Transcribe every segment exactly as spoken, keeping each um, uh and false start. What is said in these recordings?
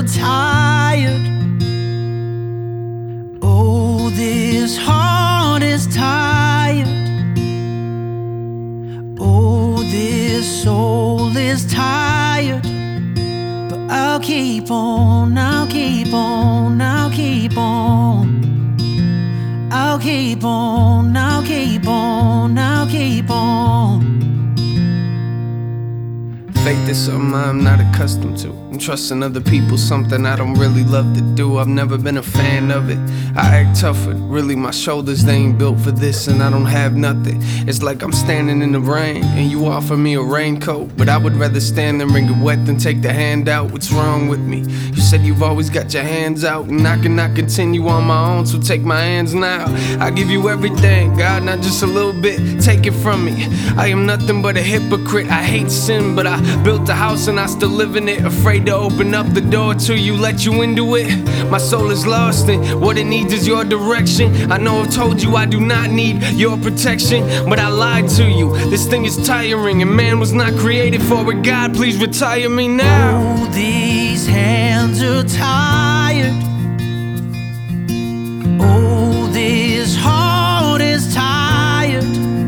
are tired. Oh, this heart is tired. Oh, this soul is tired. But I'll keep on, I'll keep on, I'll keep on. I'll keep on, I'll keep on, I'll keep on. Faith is something I'm not accustomed to. I'm trusting other people, something I don't really love to do. I've never been a fan of it. I act tough, but really my shoulders, they ain't built for this, and I don't have nothing. It's like I'm standing in the rain, and you offer me a raincoat, but I would rather stand there and get wet than take the hand out. What's wrong with me? You said you've always got your hands out, and I cannot continue on my own, so take my hands now. I give you everything, God, not just a little bit. Take it from me. I am nothing but a hypocrite. I hate sin, but I built a house and I still live in it. Afraid to open up the door till you let you into it. My soul is lost and what it needs is your direction. I know I've told you I do not need your protection, but I lied to you. This thing is tiring and man was not created for it. God, please retire me now. Oh, these hands are tired. Oh, this heart is tired.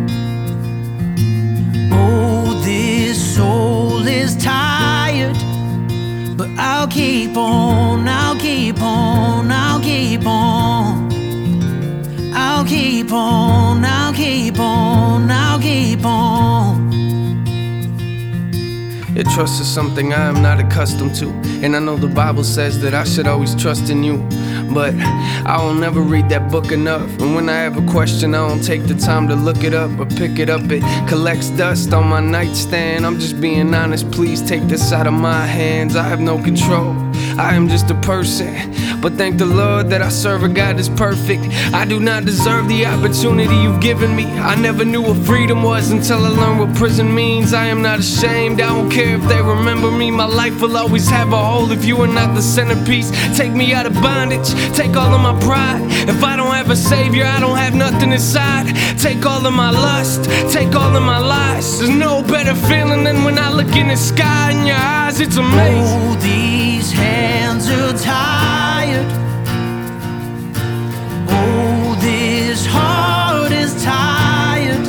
Oh, this soul is tired. But I'll keep on, I'll keep on, I'll keep on. I'll keep on, I'll keep on, I'll keep on. Your trust is something I am not accustomed to, and I know the Bible says that I should always trust in you, but I will never read that book enough. And when I have a question, I don't take the time to look it up or pick it up. It collects dust on my nightstand. I'm just being honest, please take this out of my hands. I have no control, I am just a person, but thank the Lord that I serve a God that's perfect. I do not deserve the opportunity you've given me. I never knew what freedom was until I learned what prison means. I am not ashamed, I don't care if they remember me. My life will always have a hole if you are not the centerpiece. Take me out of bondage, take all of my pride. If I don't have a savior, I don't have nothing inside. Take all of my lust, take all of my lies. There's no better feeling than when I look in the sky in your eyes, it's amazing. Oh, these hands are tired. Oh, this heart is tired.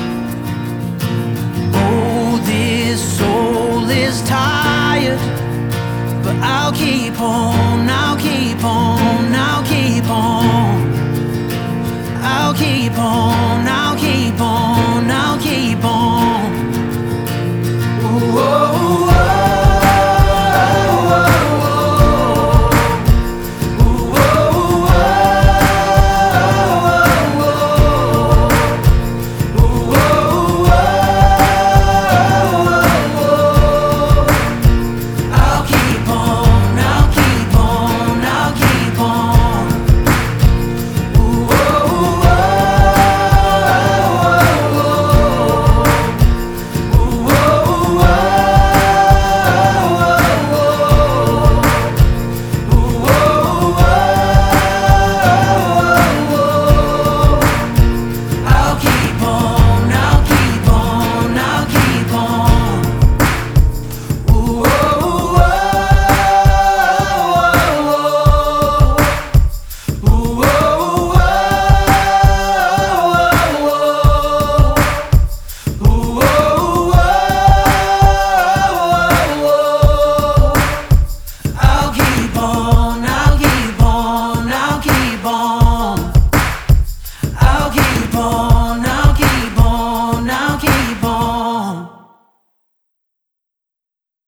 Oh, this soul is tired. But I'll keep on, I'll keep on, I'll keep on. I'll keep on, I'll